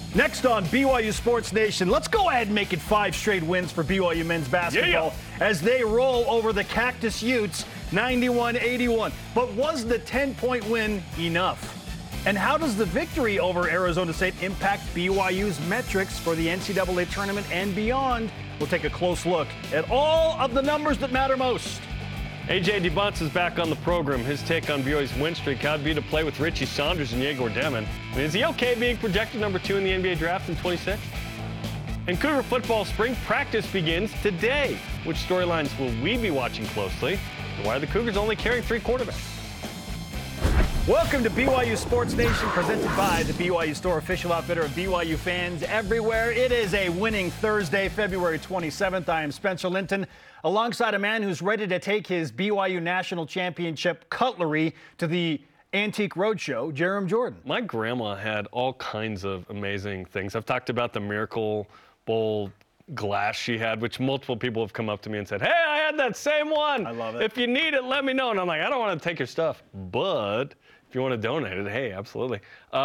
Next on BYU Sports Nation, let's go ahead and make it 5 straight wins for BYU men's basketball as they roll over the Cactus Utes 91-81. But was the 10-point win enough? And how does the victory over Arizona State impact BYU's metrics for the NCAA tournament and beyond? We'll take a close look at all of the numbers that matter most. AJ DeBonce is back on the program. His take on BYU's win streak. How'd it be to play with Richie Saunders and Yegor Demin? And is he okay being projected number 2 in the NBA draft in 26? And Cougar football spring practice begins today. Which storylines will we be watching closely? And why are the Cougars only carrying 3 quarterbacks? Welcome to BYU Sports Nation, presented by the BYU Store, official outfitter of BYU fans everywhere. It is a winning Thursday, February 27th. I am Spencer Linton, alongside a man who's ready to take his BYU National Championship cutlery to the Antique Roadshow, Jarom Jordan. My grandma had all kinds of amazing things. I've talked about the Miracle Bowl glass she had, which multiple people have come up to me and said, hey, I had that same one. I love it. If you need it, let me know. And I'm like, I don't want to take your stuff, but if you want to donate it, hey, absolutely.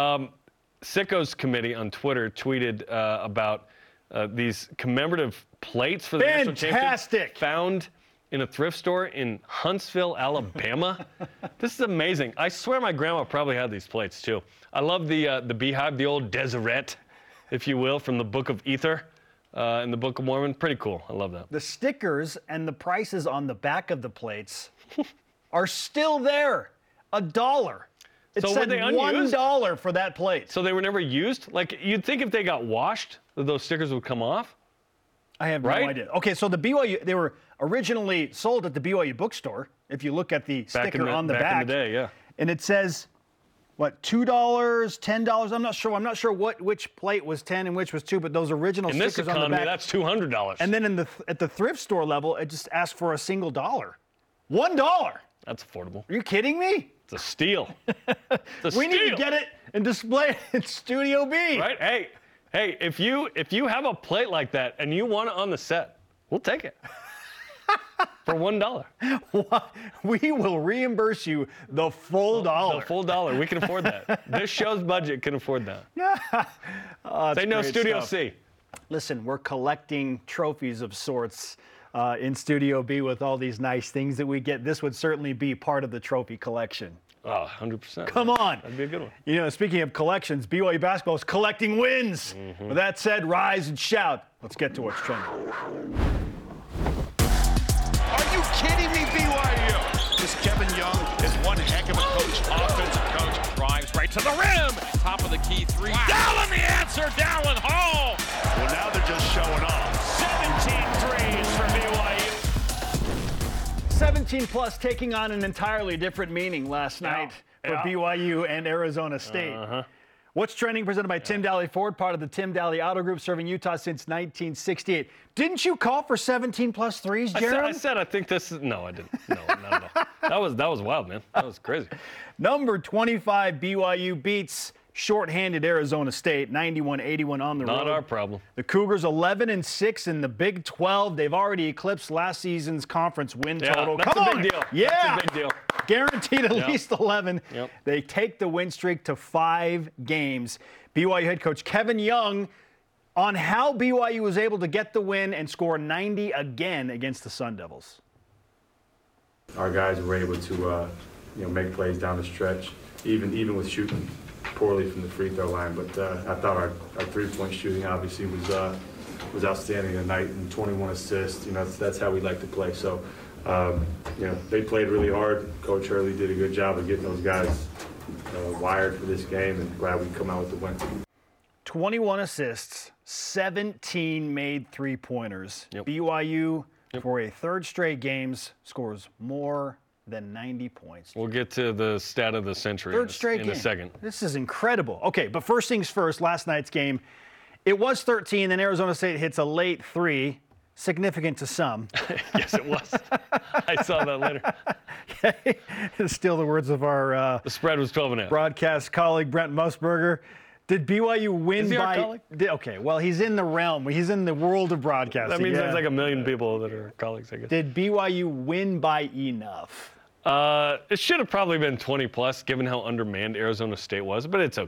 Sickos Committee on Twitter tweeted about these commemorative plates for the National Championship found in a thrift store in Huntsville, Alabama. This is amazing. I swear my grandma probably had these plates too. I love the beehive, the old Deseret, if you will, from the Book of Ether in the Book of Mormon. Pretty cool. I love that. The stickers and the prices on the back of the plates are still there. $1. It So said were they unused? $1 for that plate. So they were never used? Like, you'd think if they got washed, that those stickers would come off? I have no Right? idea. Okay, so the BYU, they were originally sold at the BYU bookstore, if you look at the sticker on the back. Back in the day, yeah. And it says, what, $2, $10? I'm not sure. I'm not sure which plate was 10 and which was 2, but those original In this stickers on the economy, back. that's $200. And then at the thrift store level, it just asked for a single dollar. $1. That's affordable. Are you kidding me? It's a steal. It's a We need to steal. get it and display it in Studio B. Right? Hey, if you have a plate like that and you want it on the set, we'll take it. For $1. We will reimburse you the full dollar. The full dollar. We can afford that. This show's budget can afford that. Oh, Say no, great Studio stuff. C. Listen, we're collecting trophies of sorts in Studio B with all these nice things that we get. This would certainly be part of the trophy collection. Oh, 100%. Come on. That'd be a good one. You know, speaking of collections, BYU basketball is collecting wins. Mm-hmm. With that said, rise and shout. Let's get to what's trending. Are you kidding me, BYU? This Kevin Young is one heck of a coach, offensive coach. Drives right to the rim. Top of the key three. Wow. Dallin the answer, Dallin Hall. Well, now they're just showing off. 17 threes for BYU. 17 plus taking on an entirely different meaning last night for BYU and Arizona State. What's trending, presented by Tim Daly Ford, part of the Tim Daly Auto Group, serving Utah since 1968. Didn't you call for 17 plus threes, Jarom? I said I think this is. No, I didn't. No, not at all. That was wild, man. That was crazy. Number 25 BYU beats shorthanded Arizona State, 91-81 on the road. Not our problem. The Cougars 11-6 in the Big 12. They've already eclipsed last season's conference win total. That's Come a on. big deal. Yeah. That's a big deal. Guaranteed at least 11. Yep. They take the win streak to 5 games. BYU head coach Kevin Young on how BYU was able to get the win and score 90 again against the Sun Devils. Our guys were able to make plays down the stretch, even with shooting poorly from the free throw line. But I thought our three-point shooting obviously was outstanding tonight, and 21 assists. That's how we like to play. So they played really hard. Coach Hurley did a good job of getting those guys wired for this game, and glad we come out with the win. 21 assists, 17 made three-pointers. Yep. BYU, for a third straight games, scores more than 90 points. We'll get to the stat of the century Third straight in game. a second. This is incredible. Okay, but first things first, last night's game, it was 13, then Arizona State hits a late three, significant to some. Yes, it was. I saw that later. Still the words of our The spread was 12.5. broadcast colleague, Brent Musburger. Did BYU win Is he our by... colleague? Okay, well, he's in the realm. He's in the world of broadcasting. That means yeah. there's like a million people that are colleagues, I guess. Did BYU win by enough? It should have probably been 20 plus, given how undermanned Arizona State was, but it's okay.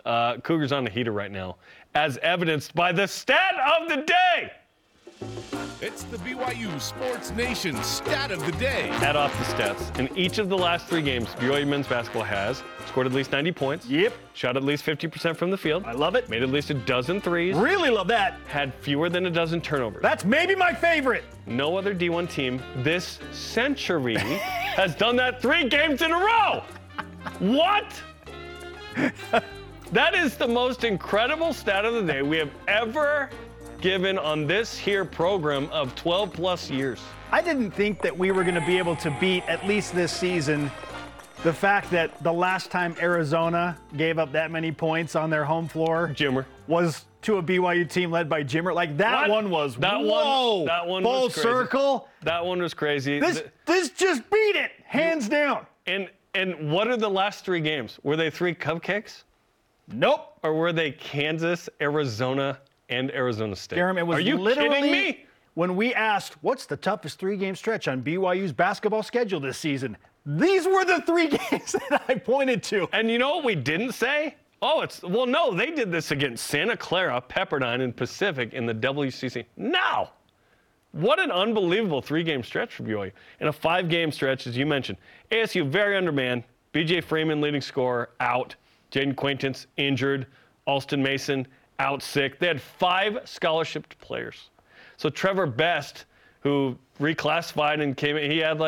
Cougars on the heater right now, as evidenced by the stat of the day. It's the BYU Sports Nation stat of the day. Add off the stats. In each of the last 3 games, BYU men's basketball has scored at least 90 points. Yep. Shot at least 50% from the field. I love it. Made at least a dozen threes. Really love that. Had fewer than a dozen turnovers. That's maybe my favorite. No other D1 team this century has done that 3 games in a row. What? That is the most incredible stat of the day we have ever given on this here program of 12 plus years. I didn't think that we were going to be able to beat, at least this season, the fact that the last time Arizona gave up that many points on their home floor Jimmer. was to a BYU team led by Jimmer. Like, that What? one was, That whoa, one full was crazy. circle. That one was crazy. This just beat it, hands down. And what are the last 3 games? Were they 3 cupcakes? Nope. Or were they Kansas, Arizona, and Arizona State? Jeremy, it was Are you literally kidding me? when we asked, what's the toughest 3-game stretch on BYU's basketball schedule this season? These were the 3 games that I pointed to. And you know what we didn't say? No, they did this against Santa Clara, Pepperdine, and Pacific in the WCC. No! What an unbelievable 3-game stretch for BYU. In a 5-game stretch, as you mentioned, ASU very undermanned. BJ Freeman, leading scorer, out. Jaden Quaintance, injured. Alston Mason, out sick. They had 5 scholarship players. So Trevor Best, who reclassified and came in, he had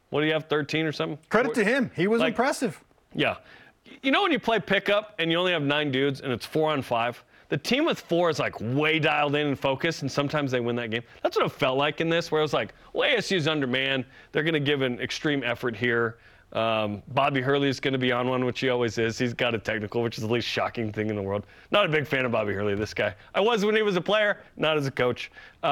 13 or something? Credit to him. He was impressive. Yeah. You know when you play pickup and you only have 9 dudes and it's 4-on-5? The team with 4 is way dialed in and focused, and sometimes they win that game. That's what it felt like in this, where it was ASU's undermanned. They're going to give an extreme effort here. Bobby Hurley is going to be on one, which he always is. He's got a technical, which is the least shocking thing in the world. Not a big fan of Bobby Hurley, this guy. I was when he was a player, not as a coach.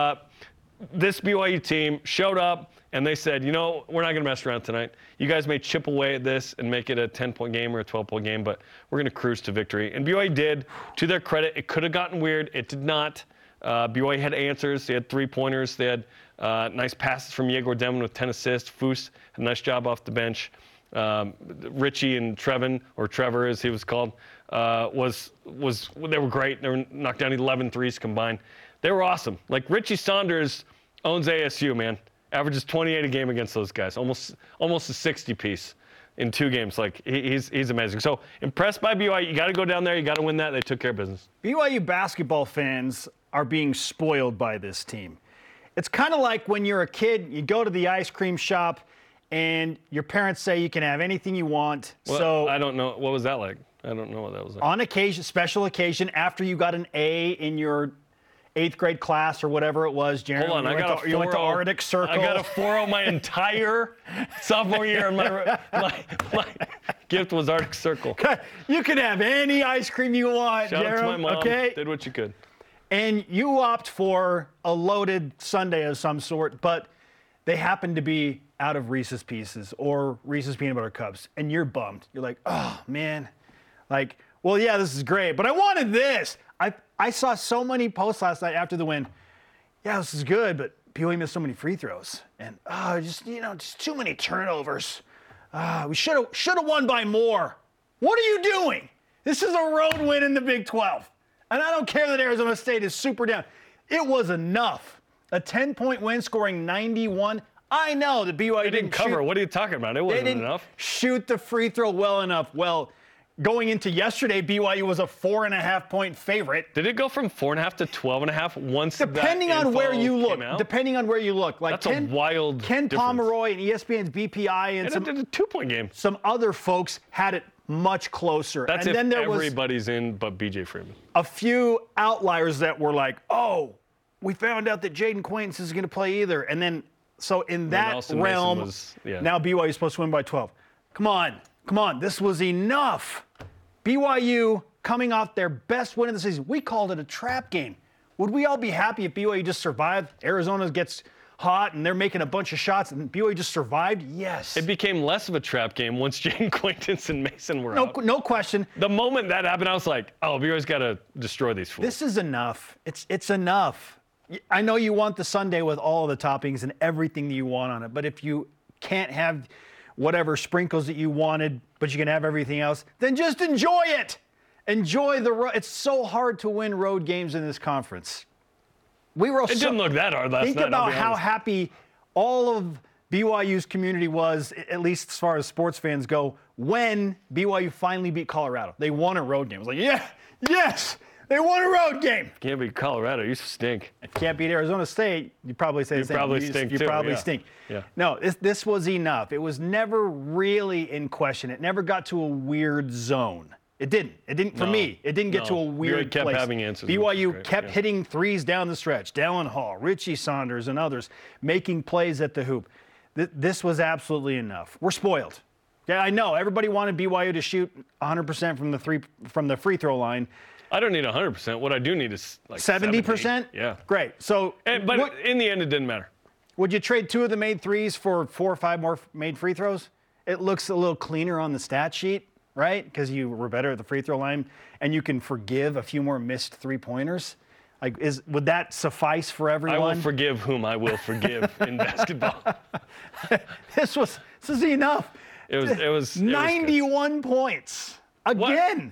This BYU team showed up, and they said, we're not going to mess around tonight. You guys may chip away at this and make it a 10-point game or a 12-point game, but we're going to cruise to victory. And BYU did. To their credit, it could have gotten weird. It did not. BYU had answers. They had 3-pointers. They had nice passes from Yegor Demon with 10 assists. Foose had a nice job off the bench. Richie and Trevin, or Trevor as he was called, they were great. They were knocked down 11 threes combined. They were awesome. Richie Saunders owns ASU, man. Averages 28 a game against those guys. Almost a 60-piece in 2 games. He's amazing. So impressed by BYU. You got to go down there. You got to win that. They took care of business. BYU basketball fans are being spoiled by this team. It's kind of like when you're a kid, you go to the ice cream shop, and your parents say you can have anything you want. Well, so I don't know. What was that like? I don't know what that was like. On occasion, special occasion, after you got an A in your 8th grade class or whatever it was, Jeremy. Hold on, you went to Arctic Circle. I got a 4.0 my entire sophomore year, and my gift was Arctic Circle. You can have any ice cream you want, Shout out to my mom. Okay? Did what you could. And you opt for a loaded sundae of some sort, but they happen to be out of Reese's Pieces or Reese's Peanut Butter Cups, and you're bummed. You're like, oh, man. Well, yeah, this is great, but I wanted this. I saw so many posts last night after the win. Yeah, this is good, but BYU missed so many free throws. And, just too many turnovers. We should have won by more. What are you doing? This is a road win in the Big 12. And I don't care that Arizona State is super down. It was enough. A 10-point win, scoring 91. I know that BYU didn't cover. What are you talking about? It wasn't enough. Shoot the free throw well enough. Well, going into yesterday, BYU was a 4.5-point favorite. Did it go from 4.5 to 12.5 once depending on where you look? Depending on where you look, that's a wild Ken difference. Pomeroy and ESPN's BPI and it did a 2-point game. Some other folks had it much closer. That's and then there everybody's in but BJ Freeman. A few outliers that were like, oh, we found out that Jaden Quaintance is going to play either, and then so in that realm, now BYU is supposed to win by 12. Come on, this was enough. BYU coming off their best win of the season. We called it a trap game. Would we all be happy if BYU just survived? Arizona gets hot and they're making a bunch of shots and BYU just survived? Yes. It became less of a trap game once Jaden Quaintance and Mason were out. No question. The moment that happened, I was like, oh, BYU's got to destroy these fools. This is enough. It's enough. I know you want the sundae with all the toppings and everything that you want on it, but if you can't have whatever sprinkles that you wanted, but you can have everything else, then just enjoy it. Enjoy the road. It's so hard to win road games in this conference. It didn't look that hard last night. Think about how happy all of BYU's community was, at least as far as sports fans go, when BYU finally beat Colorado. They won a road game. It was like, yes, they won a road game. Can't beat Colorado. You stink. Can't beat Arizona State. You probably say the same. You probably stink. Yeah. No, this was enough. It was never really in question. It never got to a weird zone. It didn't. It didn't for me. It didn't get to a weird place. BYU kept having answers. BYU kept hitting threes down the stretch. Dallin Hall, Richie Saunders, and others making plays at the hoop. This was absolutely enough. We're spoiled. Yeah, I know. Everybody wanted BYU to shoot 100% from the free throw line. I don't need 100%. What I do need is like 70%? Yeah. Great. So, but in the end, it didn't matter. Would you trade 2 of the made threes for 4 or 5 more made free throws? It looks a little cleaner on the stat sheet, right? Because you were better at the free throw line, and you can forgive a few more missed three-pointers. Like, would that suffice for everyone? I will forgive whom I will forgive in basketball. This is enough. It was 91 points. Again.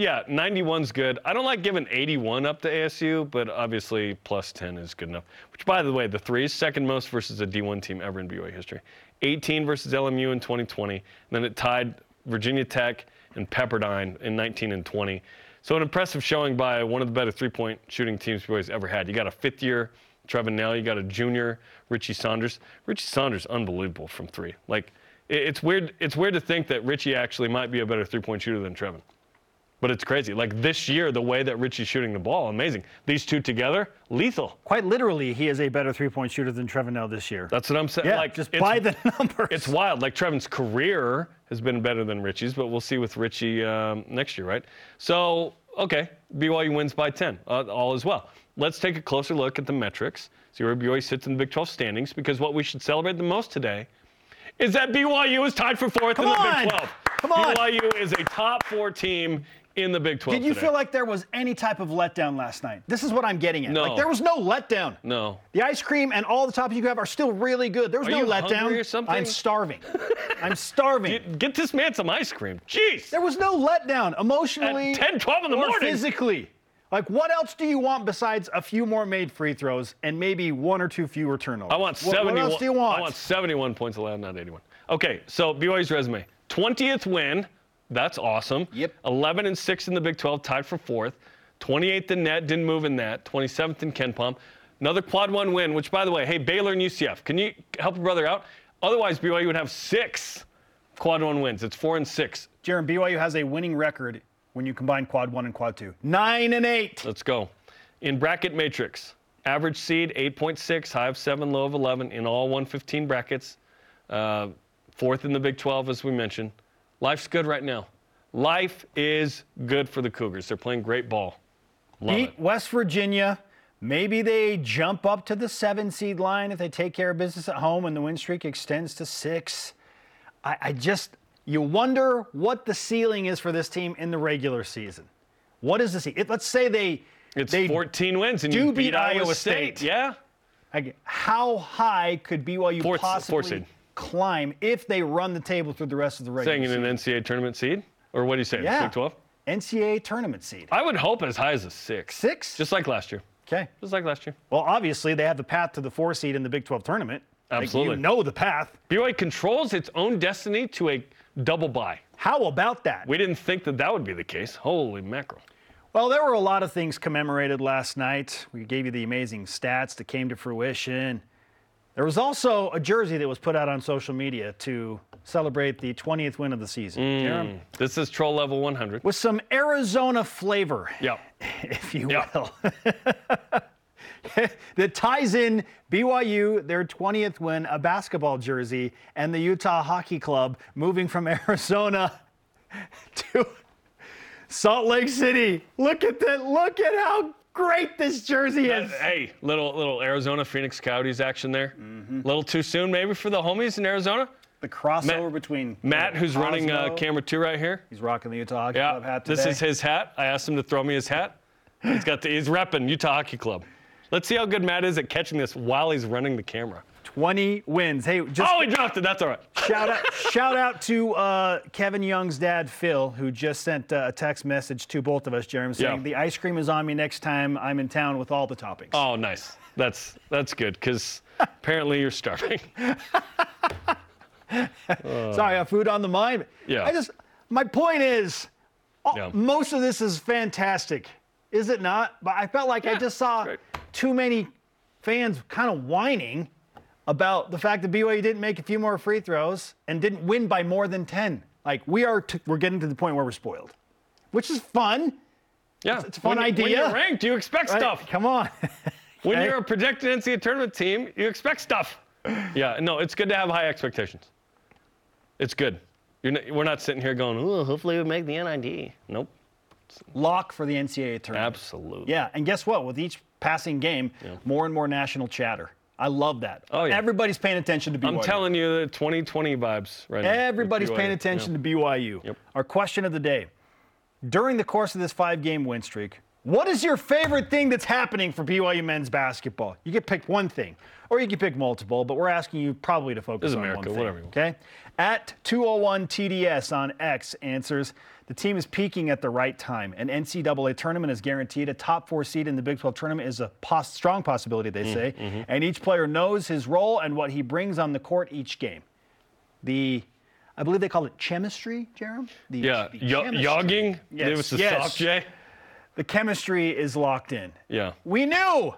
91's good. I don't like giving 81 up to ASU, but obviously plus 10 is good enough. Which, by the way, the threes, second most versus a D1 team ever in BYU history. 18 versus LMU in 2020. And then it tied Virginia Tech and Pepperdine in 19 and 20. So an impressive showing by one of the better three-point shooting teams BYU's ever had. You got a fifth-year Trevin Knell. You got a junior Richie Saunders. Richie Saunders, unbelievable from three. Like, it's weird. It's weird to think that Richie actually might be a better three-point shooter than Trevin. But it's crazy. Like this year, the way that Richie's shooting the ball, amazing. These two together, lethal. Quite literally, he is a better three-point shooter than Trevin Knell this year. That's what I'm saying. Yeah, like, just by the numbers. It's wild. Like Trevin's career has been better than Richie's, but we'll see with Richie next year, right? So, okay, BYU wins by 10. All is well. Let's take a closer look at the metrics. See where BYU sits in the Big 12 standings, because what we should celebrate the most today is that BYU is tied for fourth in the Big 12. Come on. BYU is a top 4 team in the Big 12 Did you today. feel like there was any type of letdown last night? This is what I'm getting at. No. Like, there was no letdown. No. The ice cream and all the toppings you have are still really good. There was no you letdown. hungry or something? I'm starving. I'm starving. Get this man some ice cream. Jeez. There was no letdown emotionally At 10, 12 in the or morning. physically. Like, what else do you want besides a few more made free throws and maybe 1 or 2 fewer turnovers? I want 71. What else do you want? I want 71 points allowed, not 81. Okay, so BYU's resume. 20th win. That's awesome. Yep. 11 and 6 in the Big 12, tied for 4th. 28th in net, didn't move in that. 27th in KenPom. Another quad 1 win, which, by the way, hey, Baylor and UCF, can you help your brother out? Otherwise, BYU would have 6 quad 1 wins. It's 4 and 6. Jaron, BYU has a winning record when you combine quad 1 and quad 2. 9 and 8. Let's go. In bracket matrix, average seed 8.6, high of 7, low of 11 in all 115 brackets. 4th in the Big 12, as we mentioned. Life's good right now. Life is good for the Cougars. They're playing great ball. Love it. West Virginia. Maybe they jump up to the 7 seed line if they take care of business at home and the win streak extends to 6. You wonder what the ceiling is for this team in the regular season. What is the ceiling? Let's say It's 14 wins and do you beat Iowa State. Yeah. How high could BYU possibly seed. climb if they run the table through the rest of the regular Saying season? in an NCAA tournament seed? Or what do you say? Yeah. Big 12? NCAA tournament seed. I would hope as high as a 6. 6? Just like last year. Okay. Just like last year. Well, obviously, they have the path to the 4 seed in the Big 12 tournament. Absolutely. You know the path. BYU controls its own destiny to a double bye. How about that? We didn't think that would be the case. Holy mackerel. Well, there were a lot of things commemorated last night. We gave you the amazing stats that came to fruition. There was also a jersey that was put out on social media to celebrate the 20th win of the season. Jeremy? This is troll level 100. With some Arizona flavor, Yep. if you Yep. will. That ties in BYU, their 20th win, a basketball jersey, and the Utah Hockey Club moving from Arizona to Salt Lake City. Look at that. Look at how great this jersey is. Hey, little Arizona Phoenix Coyotes action there. Little too soon maybe for the homies in Arizona. The crossover between Matt, who's running Cosmo. camera 2 right here. He's rocking the Utah Hockey Club hat today. This is his hat. I asked him to throw me his hat. He's repping Utah Hockey Club. Let's see how good Matt is at catching this while he's running the camera. 20 wins. Hey, just he dropped it. That's all right. shout out to Kevin Young's dad, Phil, who just sent a text message to both of us, Jeremy, saying the ice cream is on me next time I'm in town with all the toppings. Oh, nice. That's good because apparently you're starving. Sorry, I have food on the mind. Yeah. My point is, most of this is fantastic, is it not? But I felt like I just saw too many fans kind of whining about the fact that BYU didn't make a few more free throws and didn't win by more than 10. Like, we're getting to the point where we're spoiled, which is fun. Yeah. It's a fun idea. When you're ranked, you expect stuff. Come on. When you're a projected NCAA tournament team, you expect stuff. Yeah, no, it's good to have high expectations. It's good. We're not sitting here going, "Ooh, hopefully we make the NID." Nope. Lock for the NCAA tournament. Absolutely. Yeah, and guess what? With each passing game, more and more national chatter. I love that. Oh, yeah. Everybody's paying attention to BYU. I'm telling you, the 2020 vibes right now. Everybody's paying attention to BYU. Yep. Our question of the day. During the course of this 5-game win streak, what is your favorite thing that's happening for BYU men's basketball? You can pick one thing, or you can pick multiple, but we're asking you probably to focus on America, one thing. whatever you want. Okay? At 201TDS on X answers, the team is peaking at the right time. An NCAA tournament is guaranteed. A top 4 seed in the Big 12 tournament is a strong possibility, they say. And each player knows his role and what he brings on the court each game. I believe they call it chemistry, Jerem? Yogging. Yes. It was the soft J. The chemistry is locked in. Yeah. We knew.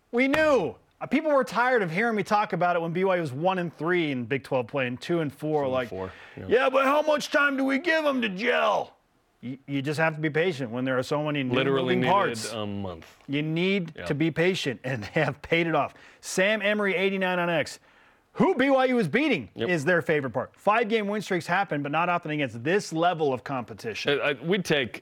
People were tired of hearing me talk about it when BYU was 1-3 in Big 12 play and 2-4. Yeah, but how much time do we give them to gel? You just have to be patient when there are so many new moving parts. A month. You need to be patient, and they have paid it off. Sam Emery, 89 on X. Who BYU is beating is their favorite part. 5-game win streaks happen, but not often against this level of competition. We'd take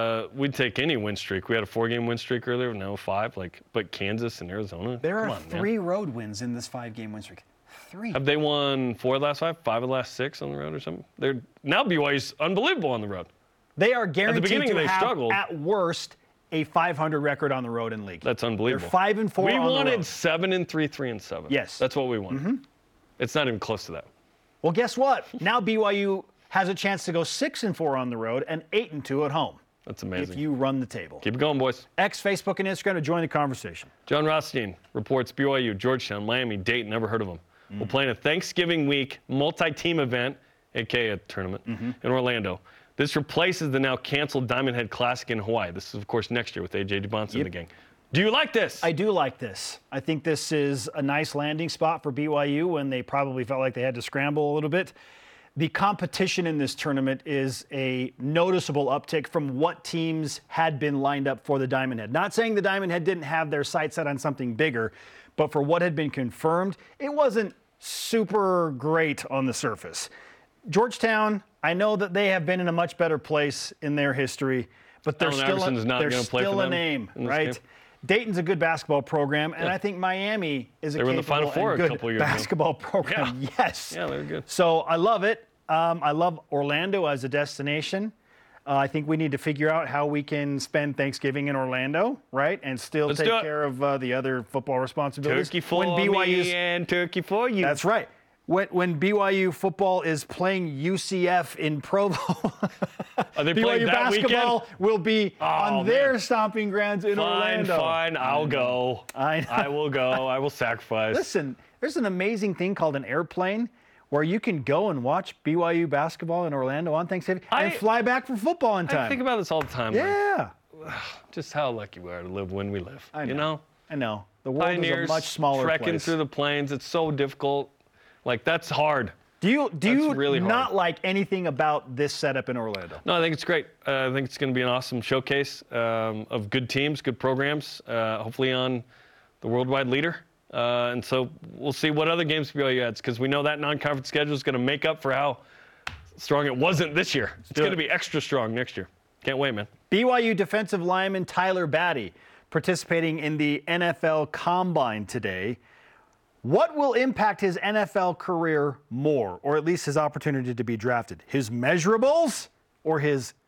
any win streak. We had a 4-game win streak earlier, now 5. But Kansas and Arizona. There are 3 road wins in this 5-game win streak. 3. Have they won 4 of the last 5? 5 of the last 6 on the road or something? Now BYU's unbelievable on the road. They are guaranteed to have, struggled. at worst, a 500 record on the road in league. That's unbelievable. They're 5-4 on the road. We wanted 7-3, 3-7. Yes. That's what we wanted. It's not even close to that. Well, guess what? Now BYU has a chance to go 6-4 on the road and 8-2 at home. That's amazing. If you run the table. Keep it going, boys. X, Facebook, and Instagram to join the conversation. John Rothstein reports BYU, Georgetown, Miami, Dayton, never heard of them. We'll play in a Thanksgiving week multi-team event, a.k.a. a tournament, in Orlando. This replaces the now canceled Diamond Head Classic in Hawaii. This is, of course, next year with A.J. Dubonsa and the gang. Do you like this? I do like this. I think this is a nice landing spot for BYU when they probably felt like they had to scramble a little bit. The competition in this tournament is a noticeable uptick from what teams had been lined up for the Diamond Head. Not saying the Diamond Head didn't have their sights set on something bigger, but for what had been confirmed, it wasn't super great on the surface. Georgetown, I know that they have been in a much better place in their history, but they're still a name, right? Dayton's a good basketball program, and I think Miami is a capable and good basketball program. Yeah. Yes. Yeah, they're good. So I love it. I love Orlando as a destination. I think we need to figure out how we can spend Thanksgiving in Orlando, right, and still take care of the other football responsibilities. Turkey for me and turkey for you. That's right. When BYU football is playing UCF in Provo, BYU basketball will be on their stomping grounds in Orlando. Fine, I'll go. I will go. I will sacrifice. Listen, there's an amazing thing called an airplane where you can go and watch BYU basketball in Orlando on Thanksgiving and fly back for football in time. I think about this all the time. Yeah. Just how lucky we are to live when we live. I know. You know? I know. The world Pioneers, is a much smaller trekking place. through the plains. It's so difficult. Like, that's hard. Do you really not hard. like anything about this setup in Orlando? No, I think it's great. I think it's going to be an awesome showcase of good teams, good programs, hopefully on the worldwide leader. And so we'll see what other games BYU adds, because we know that non-conference schedule is going to make up for how strong it wasn't this year. It's going to be extra strong next year. Can't wait, man. BYU defensive lineman Tyler Batty participating in the NFL Combine today. What will impact his NFL career more, or at least his opportunity to be drafted? His measurables or his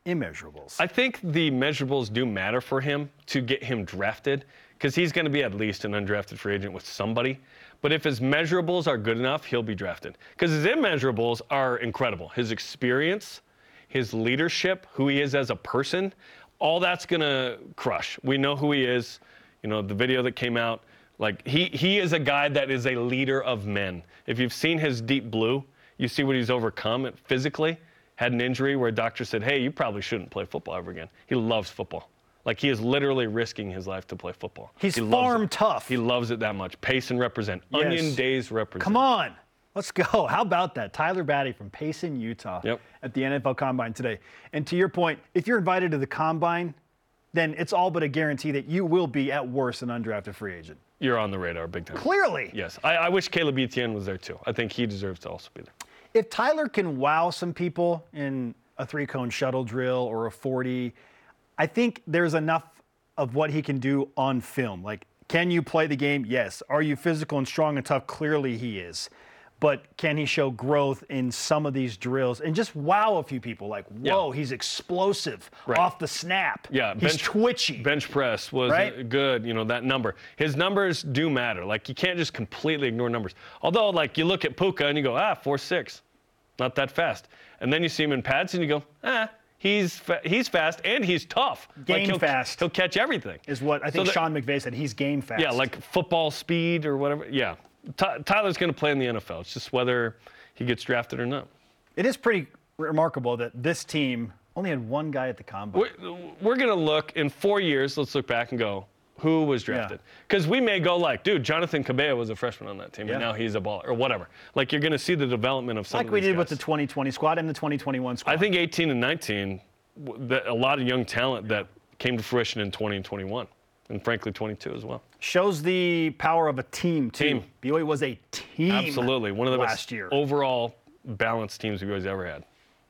immeasurables. I think the measurables do matter for him to get him drafted because he's going to be at least an undrafted free agent with somebody. But if his measurables are good enough, he'll be drafted. Because his immeasurables are incredible. His experience, his leadership, who he is as a person, all that's going to crush. We know who he is. You know, the video that came out, like he is a guy that is a leader of men. If you've seen his Deep Blue, you see what he's overcome physically. Had an injury where a doctor said, hey, you probably shouldn't play football ever again. He loves football. Like, he is literally risking his life to play football. He's farm tough. He loves it that much. Pace and represent. Yes. Onion days represent. Come on. Let's go. How about that? Tyler Batty from Payson, Utah at the NFL Combine today. And to your point, if you're invited to the Combine, then it's all but a guarantee that you will be, at worst, an undrafted free agent. You're on the radar big time. Clearly. Yes. I wish Caleb Etienne was there, too. I think he deserves to also be there. If Tyler can wow some people in a 3-cone shuttle drill or a 40, I think there's enough of what he can do on film. Like, can you play the game? Yes. Are you physical and strong and tough? Clearly he is. But can he show growth in some of these drills and just wow a few people? Like, whoa, he's explosive off the snap. Yeah, he's twitchy. Bench press was good, you know, that number. His numbers do matter. Like, you can't just completely ignore numbers. Although, like, you look at Puka and you go, 4.6. Not that fast. And then you see him in pads and you go, he's fast and he's tough. Game fast. He'll catch everything. Is what I think Sean McVay said. He's game fast. Yeah, like football speed or whatever. Yeah. Tyler's going to play in the NFL. It's just whether he gets drafted or not. It is pretty remarkable that this team only had one guy at the Combine. We're going to look in 4 years. Let's look back and go, who was drafted? Because we may go like, dude, Jonathan Cabello was a freshman on that team, and now he's a baller, or whatever. Like, you're going to see the development of some of these guys. Like we did with the 2020 squad and the 2021 squad. I think 18 and 19, a lot of young talent that came to fruition in 20 and 21, and frankly 22 as well. Shows the power of a team, too. BYU was a team. Absolutely. One of the last best year. Overall balanced teams BYU's ever had.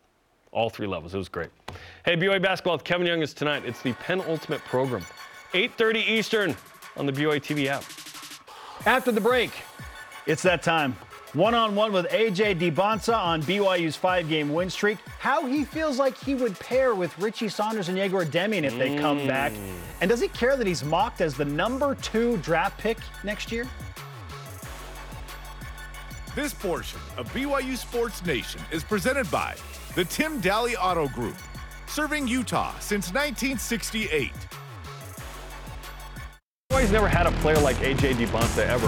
All 3 levels. It was great. Hey, BYU basketball with Kevin Young is tonight. It's the penultimate program. 8:30 Eastern on the BYU TV app. After the break, it's that time. One-on-one with A.J. Dybantsa on BYU's 5-game win streak. How he feels like he would pair with Richie Saunders and Yegor Demian if they come back. And does he care that he's mocked as the number 2 draft pick next year? This portion of BYU Sports Nation is presented by the Tim Daly Auto Group, serving Utah since 1968. BYU's never had a player like A.J. Dybantsa ever.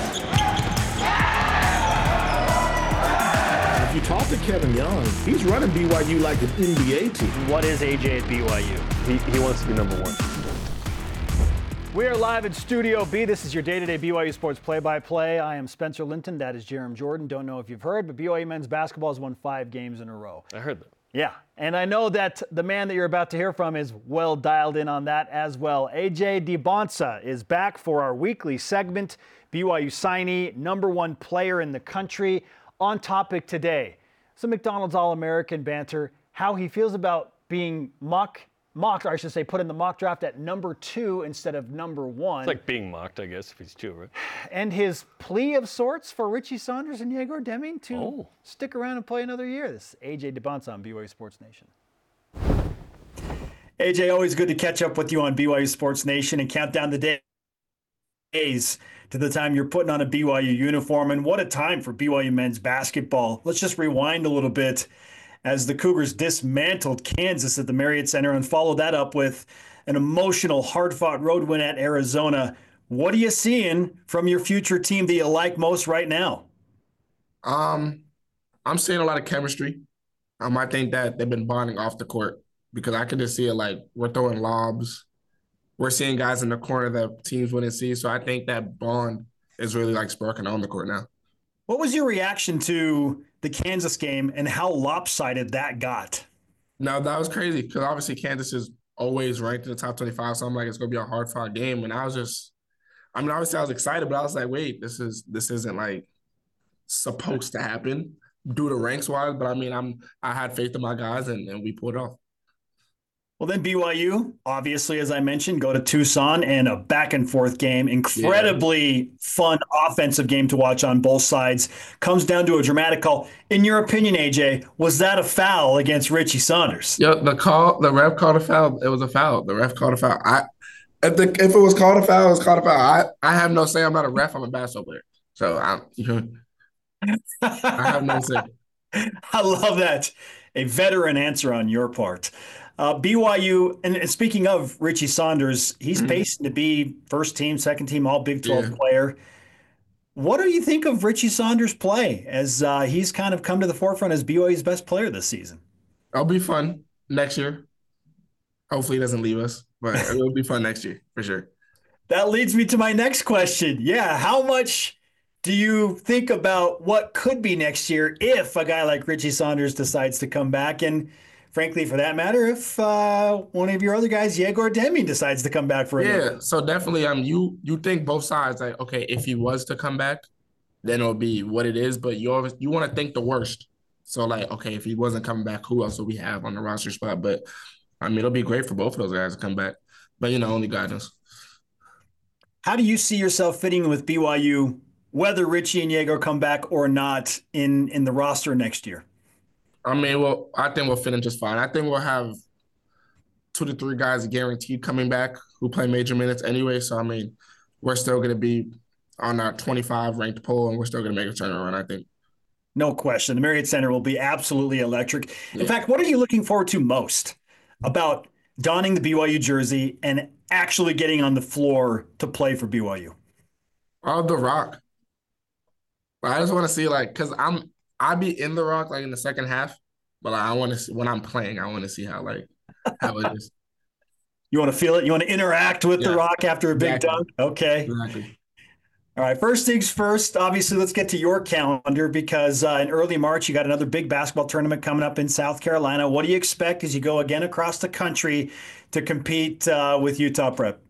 If you talk to Kevin Young, he's running BYU like an NBA team. What is A.J. at BYU? He wants to be number 1. We are live at Studio B. This is your day-to-day BYU Sports play-by-play. I am Spencer Linton. That is Jerem Jordan. Don't know if you've heard, but BYU men's basketball has won 5 games in a row. I heard that. Yeah, and I know that the man that you're about to hear from is well dialed in on that as well. A.J. Dybantsa is back for our weekly segment. BYU signee, number 1 player in the country. On topic today, some McDonald's All-American banter, how he feels about being mocked, or I should say put in the mock draft at number 2 instead of number 1. It's like being mocked, I guess, if he's 2, right? And his plea of sorts for Richie Saunders and Yegor Demian to stick around and play another year. This is A.J. Dybantsa on BYU Sports Nation. AJ, always good to catch up with you on BYU Sports Nation and count down the days to the time you're putting on a BYU uniform. And what a time for BYU men's basketball. Let's just rewind a little bit as the Cougars dismantled Kansas at the Marriott Center and followed that up with an emotional, hard-fought road win at Arizona. What are you seeing from your future team that you like most right now? I'm seeing a lot of chemistry. I think that they've been bonding off the court because I can just see it like we're throwing lobs. We're seeing guys in the corner that teams wouldn't see. So I think that bond is really like sparking on the court now. What was your reaction to the Kansas game and how lopsided that got? No, that was crazy because obviously Kansas is always ranked in the top 25. So I'm like, it's going to be a hard-fought game. And obviously I was excited, but I was like, wait, this isn't like supposed to happen due to ranks-wise. But I mean, I had faith in my guys and we pulled off. Well, then BYU, obviously, as I mentioned, go to Tucson and a back and forth game. Incredibly fun offensive game to watch on both sides. Comes down to a dramatic call. In your opinion, AJ, was that a foul against Richie Saunders? Yeah, the ref called a foul. It was a foul. The ref called a foul. If it was called a foul, it was called a foul. I have no say. I'm not a ref. I'm a basketball player. So I have no say. I love that. A veteran answer on your part. BYU, and speaking of Richie Saunders, he's pacing to be first team, second team, all Big 12 player. What do you think of Richie Saunders' play as he's kind of come to the forefront as BYU's best player this season? It'll be fun next year. Hopefully he doesn't leave us, but it'll be fun next year for sure. That leads me to my next question. Yeah, how much do you think about what could be next year if a guy like Richie Saunders decides to come back? And frankly, for that matter, if one of your other guys, Yegor Deming, decides to come back for a Yeah, so definitely you think both sides, like, okay, if he was to come back, then it'll be what it is, but you want to think the worst. So, like, okay, if he wasn't coming back, who else would we have on the roster spot? But, I mean, it'll be great for both of those guys to come back. But, only God knows. How do you see yourself fitting with BYU, whether Richie and Yegor come back or not in the roster next year? I mean, well, I think we'll fit in just fine. I think we'll have 2 to 3 guys guaranteed coming back who play major minutes anyway. So, I mean, we're still going to be on our 25 ranked poll, and we're still going to make a turnaround, I think. No question. The Marriott Center will be absolutely electric. In fact, what are you looking forward to most about donning the BYU jersey and actually getting on the floor to play for BYU? The Rock. I just want to see, like, because I'd be in the Rock, like, in the second half, but I want to see when I'm playing. I want to see how it is. You want to feel it? You want to interact with the Rock after a big dunk? Okay. Exactly. All right. First things first. Obviously, let's get to your calendar because in early March you got another big basketball tournament coming up in South Carolina. What do you expect as you go again across the country to compete with Utah Prep?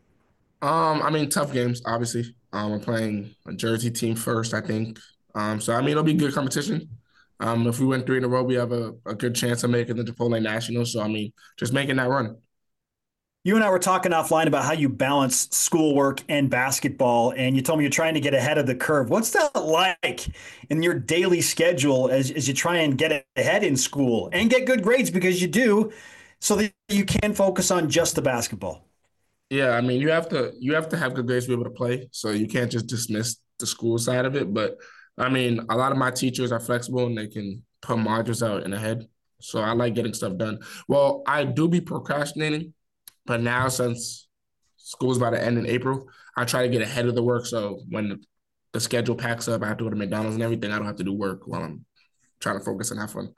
I mean, tough games. Obviously, I'm playing a Jersey team first, I think. So, I mean, it'll be good competition. If we win 3 in a row, we have a good chance of making the Chipotle Nationals. So, I mean, just making that run. You and I were talking offline about how you balance schoolwork and basketball, and you told me you're trying to get ahead of the curve. What's that like in your daily schedule as you try and get ahead in school and get good grades because you do, so that you can focus on just the basketball? Yeah, I mean, you have to have good grades to be able to play. So you can't just dismiss the school side of it. But I mean, a lot of my teachers are flexible and they can put modules out in ahead. So I like getting stuff done. Well, I do be procrastinating, but now since school's about to end in April, I try to get ahead of the work. So when the schedule packs up, I have to go to McDonald's and everything. I don't have to do work while I'm trying to focus and have fun.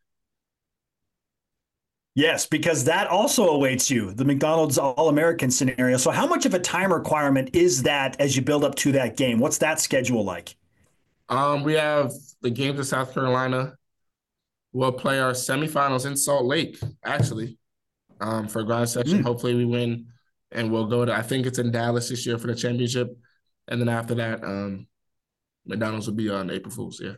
Yes, because that also awaits you, the McDonald's All-American scenario. So how much of a time requirement is that as you build up to that game? What's that schedule like? We have the games in South Carolina. We'll play our semifinals in Salt Lake, actually, for a grind section. Hopefully we win, and we'll go to, I think it's in Dallas this year for the championship. And then after that, McDonald's will be on April Fool's, yeah.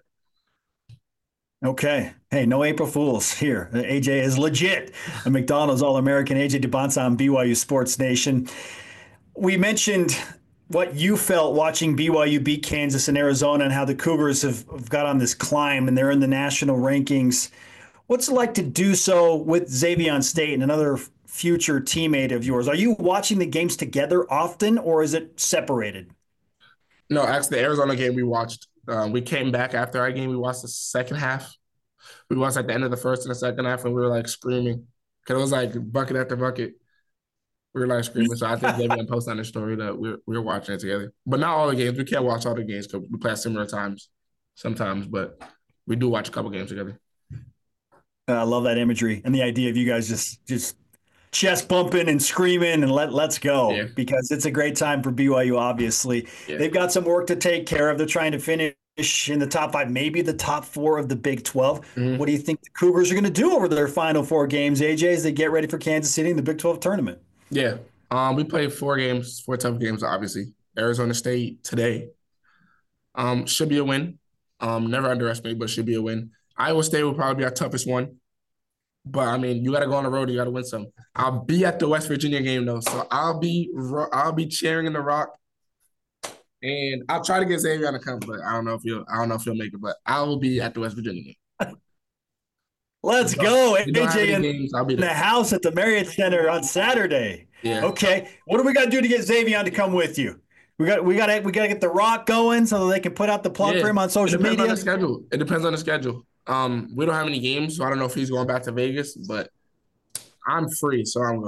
Okay. Hey, no April Fools here. AJ is legit. A McDonald's All-American. AJ Dubonsa on BYU Sports Nation. We mentioned what you felt watching BYU beat Kansas and Arizona and how the Cougars have got on this climb and they're in the national rankings. What's it like to do so with Xavier State and another future teammate of yours? Are you watching the games together often or is it separated? No, actually, the Arizona game we watched. We came back after our game. We watched the second half. We watched at the end of the first and the second half, and we were like screaming because it was like bucket after bucket. We were like screaming. So I think Xavier posted on the story that we're watching it together. But not all the games. We can't watch all the games because we play at similar times sometimes. But we do watch a couple games together. I love that imagery and the idea of you guys just chest bumping and screaming and let's go because it's a great time for BYU, obviously. Yeah. They've got some work to take care of. They're trying to finish in the top 5, maybe the top 4 of the Big 12. Mm-hmm. What do you think the Cougars are going to do over their final 4 games, AJ, as they get ready for Kansas City in the Big 12 tournament? Yeah. We played 4 tough games, obviously. Arizona State today. Should be a win. Never underestimate, but should be a win. Iowa State will probably be our toughest one. But I mean, you got to go on the road. You got to win some. I'll be at the West Virginia game though, so I'll be cheering in the Rock, and I'll try to get Xavier to come, but I don't know if he'll make it. But I will be at the West Virginia game. Let's go, AJ, I'll be in the house at the Marriott Center on Saturday. Yeah. Okay. What do we got to do to get Xavier to come with you? We got to get the Rock going so that they can put out the plug for him on social media. On the schedule. It depends on the schedule. We don't have any games, so I don't know if he's going back to Vegas, but I'm free, so I'm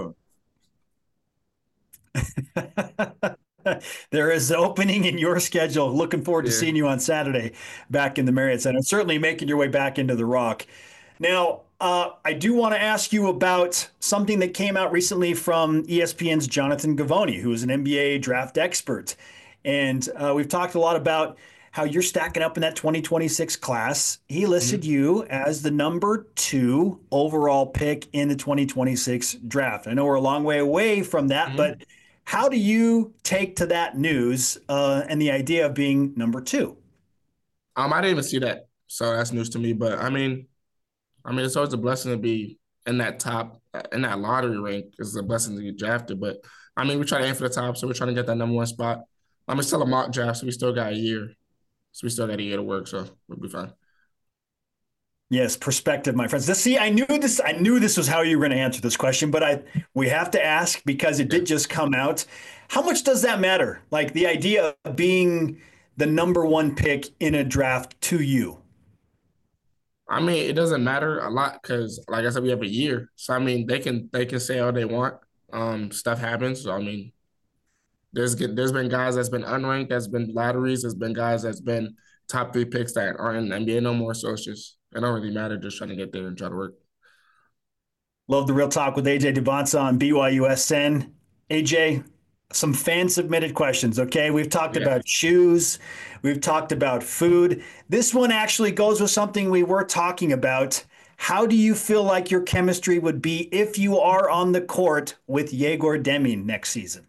going. There is an opening in your schedule. Looking forward to seeing you on Saturday back in the Marriott Center. Certainly making your way back into the Rock. Now, I do want to ask you about something that came out recently from ESPN's Jonathan Givony, who is an NBA draft expert. And we've talked a lot about how you're stacking up in that 2026 class. He listed you as the number 2 overall pick in the 2026 draft. I know we're a long way away from that, but how do you take to that news and the idea of being number 2? I didn't even see that, so that's news to me. But I mean, it's always a blessing to be in that lottery rank. It's a blessing to get drafted. But I mean, we try to aim for the top, so we're trying to get that number 1 spot. It's still a mock draft, so we still got a year. So we still got a year to work, so we'll be fine. Yes, perspective, my friends. See, I knew this was how you were going to answer this question, but we have to ask because it did just come out. How much does that matter? Like the idea of being the number 1 pick in a draft to you? I mean, it doesn't matter a lot because, like I said, we have a year. So I mean, they can say all they want. Stuff happens. So I mean, there's been guys that's been unranked, that's been lotteries, there's been guys that's been top 3 picks that aren't in the NBA no more. So it don't really matter. Just trying to get there and try to work. Love the Real Talk with AJ Dybantsa on BYUSN. AJ, some fan-submitted questions, okay? We've talked about shoes. We've talked about food. This one actually goes with something we were talking about. How do you feel like your chemistry would be if you are on the court with Yegor Deming next season?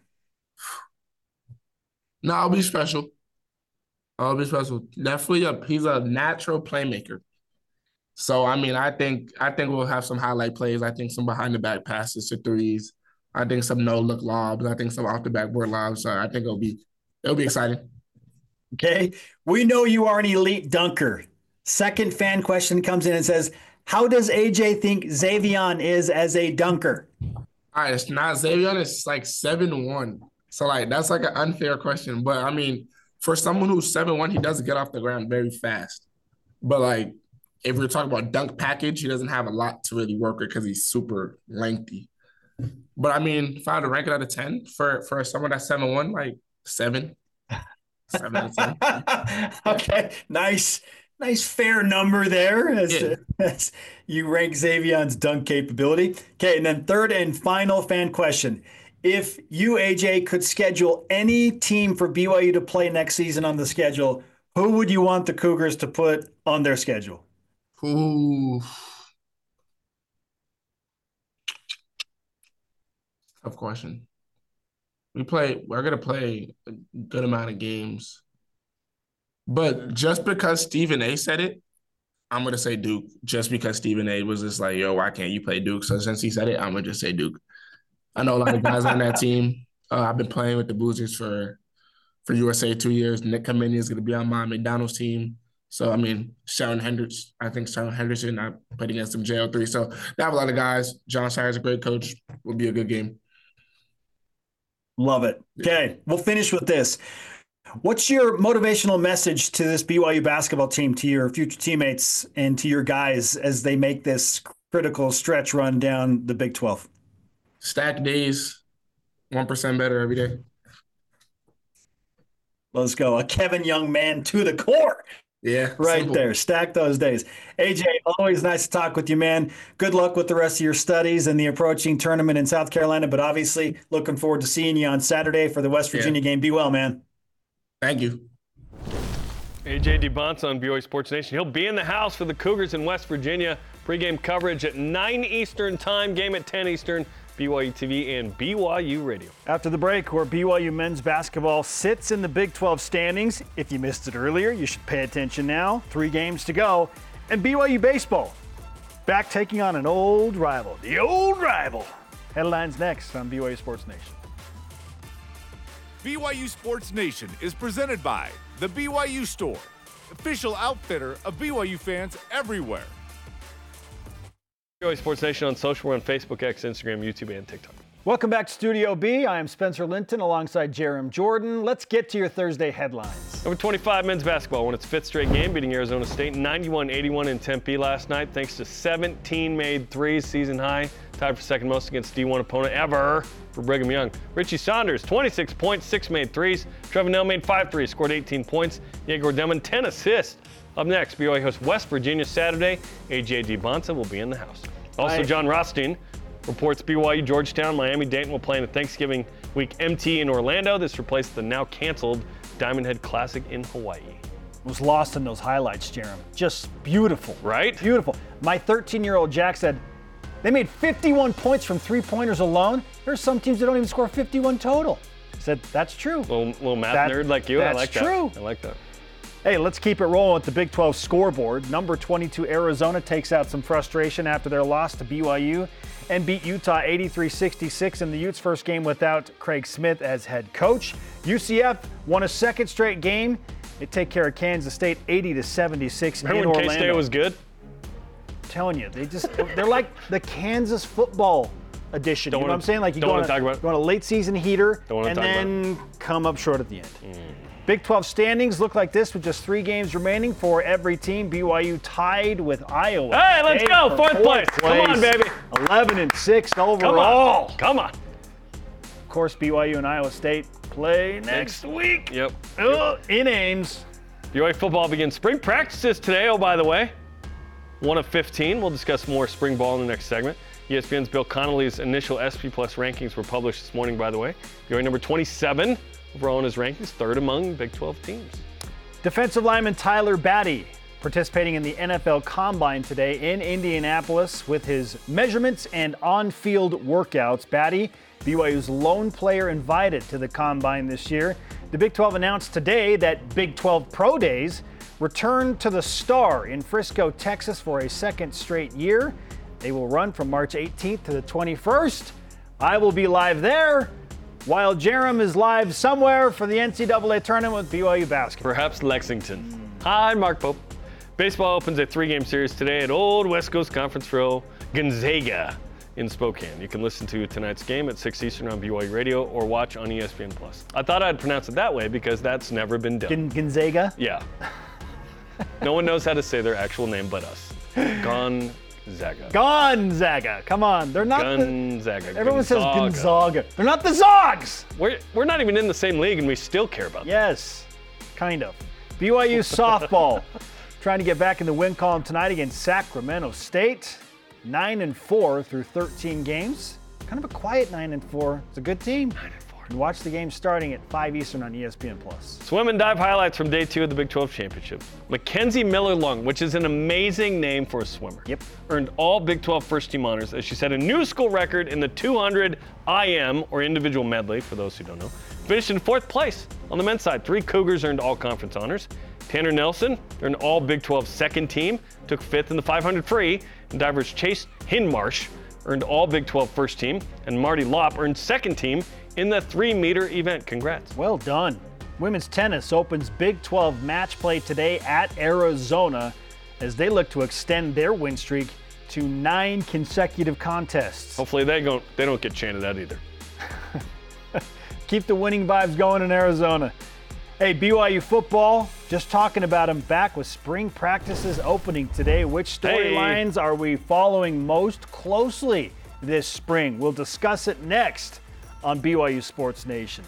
No, I'll be special. Definitely, he's a natural playmaker. So, I mean, I think we'll have some highlight plays. I think some behind-the-back passes to threes. I think some no-look lobs. I think some off-the-backboard lobs. So I think it'll be exciting. Okay. We know you are an elite dunker. Second fan question comes in and says, how does AJ think Xavier is as a dunker? All right, it's not Xavier. It's like 7'1". So, like, that's like an unfair question. But, I mean, for someone who's 7'1", he does get off the ground very fast. But, like, if we're talking about dunk package, he doesn't have a lot to really work with because he's super lengthy. But, I mean, if I had to rank it out of 10 for someone that's 7'1", like 7. 7 out of 10. Okay, nice fair number there as you rank Xavier's dunk capability. Okay, and then third and final fan question. If you, AJ, could schedule any team for BYU to play next season on the schedule, who would you want the Cougars to put on their schedule? Ooh. Tough question. We're going to play a good amount of games. But just because Stephen A said it, I'm going to say Duke. Just because Stephen A was just like, yo, why can't you play Duke? So since he said it, I'm going to just say Duke. I know a lot of guys on that team. I've been playing with the Boozers for USA 2 years. Nick Kamini is going to be on my McDonald's team. So, I mean, Sharon Henderson, I played against him JO3. So, they have a lot of guys. John Shire's a great coach. Will be a good game. Love it. Okay, we'll finish with this. What's your motivational message to this BYU basketball team, to your future teammates, and to your guys as they make this critical stretch run down the Big 12? Stack days, 1% better every day. Let's go. A Kevin Young man to the core. Yeah. Right simple. there. Stack those days. AJ, always nice to talk with you, man. Good luck with the rest of your studies and the approaching tournament in South Carolina, but obviously looking forward to seeing you on Saturday for the West Virginia game. Be well, man. Thank you. AJ Dybantsa on BYU Sports Nation. He'll be in the house for the Cougars in West Virginia. Pre-game coverage at 9 Eastern time, game at 10 Eastern. BYU TV and BYU Radio. After the break, where BYU men's basketball sits in the Big 12 standings. If you missed it earlier, you should pay attention now. 3 games to go. And BYU baseball Back taking on an old rival. The old rival. Headlines next on BYU Sports Nation. BYU Sports Nation is presented by The BYU Store, official outfitter of BYU fans everywhere. BYU Sports Nation on social. We're on Facebook, X, Instagram, YouTube, and TikTok. Welcome back to Studio B. I am Spencer Linton alongside Jerem Jordan. Let's get to your Thursday headlines. Number 25 men's basketball won its fifth straight game, beating Arizona State 91-81 in Tempe last night, thanks to 17 made threes, season high, tied for second most against D1 opponent ever for Brigham Young. Richie Saunders, 26 points, 6 made threes. Trevor Nell made 5 threes, scored 18 points. Yegor Demon, 10 assists. Up next, BYU hosts West Virginia Saturday. AJ DeBonta will be in the house. Also, John Rothstein reports BYU, Georgetown, Miami, Dayton will play in the Thanksgiving week MT in Orlando. This replaced the now canceled Diamond Head Classic in Hawaii. Was lost in those highlights, Jerem. Just beautiful. Right? Beautiful. My 13-year-old Jack said they made 51 points from three-pointers alone. There's some teams that don't even score 51 total. I said, that's true. Little math nerd like you. I like that. That's true. I like that. Hey, let's keep it rolling with the Big 12 scoreboard. Number 22 Arizona takes out some frustration after their loss to BYU and beat Utah 83-66 in the Utes' first game without Craig Smith as head coach. UCF won a second straight game. They take care of Kansas State 80-76 in Remember when Orlando. K-State was good? I'm telling you, they're like the Kansas football edition. You know what I'm saying? Like you go on a late season heater and then come up short at the end. Big 12 standings look like this with just 3 games remaining for every team. BYU tied with Iowa. Hey, let's go. Fourth place. Come on, baby. 11-6 overall. Come on. Of course, BYU and Iowa State play next week. Yep. In Ames. BYU football begins spring practices today, oh, by the way. 1 of 15. We'll discuss more spring ball in the next segment. ESPN's Bill Connolly's initial SP Plus rankings were published this morning, by the way. BYU number 27 overall in his rankings, third among Big 12 teams. Defensive lineman Tyler Batty participating in the NFL Combine today in Indianapolis with his measurements and on-field workouts. Batty, BYU's lone player invited to the Combine this year. The Big 12 announced today that Big 12 Pro Days return to the Star in Frisco, Texas for a second straight year. They will run from March 18th to the 21st. I will be live there, while Jerem is live somewhere for the NCAA tournament with BYU basketball. Perhaps Lexington. Hi, Mark Pope. Baseball opens a 3-game series today at Old West Coast Conference Row, Gonzaga in Spokane. You can listen to tonight's game at 6 Eastern on BYU Radio or watch on ESPN+. I thought I'd pronounce it that way because that's never been done. Gonzaga? Yeah. No one knows how to say their actual name but us. Gonzaga. Gonzaga. Come on. They're not Gonzaga. Everyone says Gonzaga. They're not the Zogs. We're not even in the same league and we still care about them. Yes. Kind of. BYU softball trying to get back in the win column tonight against Sacramento State. 9-4 through 13 games. Kind of a quiet 9-4. It's a good team. 9-4. And watch the game starting at 5 Eastern on ESPN+. Swim and dive highlights from day 2 of the Big 12 Championship. Mackenzie Miller-Lung, which is an amazing name for a swimmer. Yep. Earned all Big 12 first team honors as she set a new school record in the 200 IM, or individual medley, for those who don't know. Finished in 4th place. On the men's side, 3 Cougars earned all conference honors. Tanner Nelson earned all Big 12 second team, took 5th in the 500 free, and divers Chase Hinmarsh earned all Big 12 first team, and Marty Lopp earned second team in the 3-meter event. Congrats. Well done. Women's tennis opens Big 12 match play today at Arizona as they look to extend their win streak to 9 consecutive contests. Hopefully they don't get chanted out either. Keep the winning vibes going in Arizona. Hey, BYU football, just talking about them, back with spring practices opening today. Which storylines are we following most closely this spring? We'll discuss it next on BYU Sports Nation.